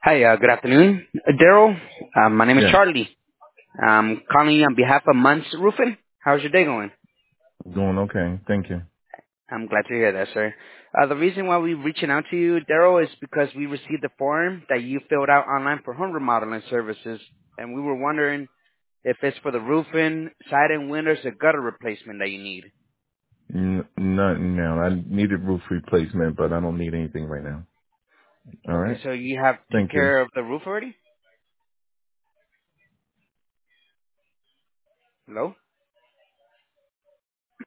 Hi, good afternoon. Daryl, my name is Yes. Charlie. I'm calling you on behalf of Munts Roofing. How's your day going? Going okay. Thank you. I'm glad to hear that, sir. The reason why we're reaching out to you, Daryl, is because we received a form that you filled out online for home remodeling services, and we were wondering if it's for the roofing, siding, windows, or gutter replacement that you need. Not now. I needed roof replacement, but I don't need anything right now. All Okay, right. so you have took Thank you. care of the roof already? Hello?